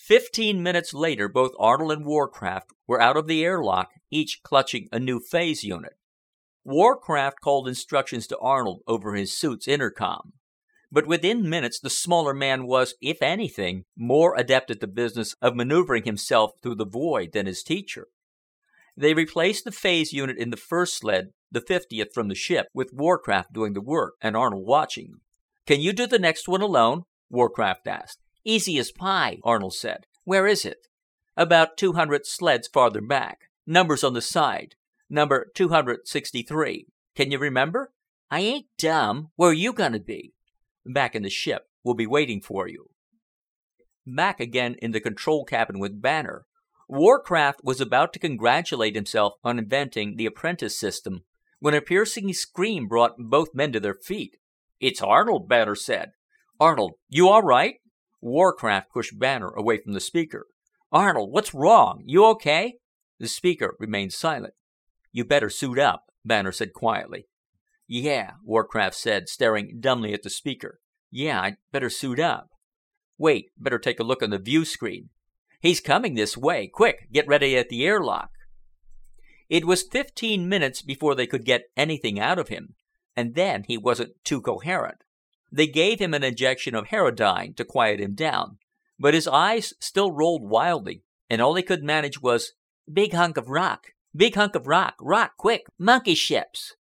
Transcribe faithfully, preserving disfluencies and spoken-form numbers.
Fifteen minutes later, both Arnold and Warcraft were out of the airlock, each clutching a new phase unit. Warcraft called instructions to Arnold over his suit's intercom. But within minutes, the smaller man was, if anything, more adept at the business of maneuvering himself through the void than his teacher. They replaced the phase unit in the first sled, the fiftieth from the ship, with Warcraft doing the work and Arnold watching. "Can you do the next one alone?" Warcraft asked. "Easy as pie," Arnold said. "Where is it?" "About two hundred sleds farther back. Numbers on the side. Number two hundred sixty-three. Can you remember?" "I ain't dumb. Where are you gonna be?" "Back in the ship. We'll be waiting for you." Back again in the control cabin with Banner, Warcraft was about to congratulate himself on inventing the apprentice system, when a piercing scream brought both men to their feet. "It's Arnold," Banner said. "Arnold, you all right?" Warcraft pushed Banner away from the speaker. "Arnold, what's wrong? You okay?" The speaker remained silent. "You better suit up," Banner said quietly. "Yeah," Warcraft said, staring dumbly at the speaker. "Yeah, I'd better suit up." "Wait, better take a look on the view screen." "He's coming this way. Quick, get ready at the airlock." It was fifteen minutes before they could get anything out of him, and then he wasn't too coherent. They gave him an injection of Herodine to quiet him down, but his eyes still rolled wildly, and all he could manage was, "Big hunk of rock, big hunk of rock, rock, quick, monkey ships."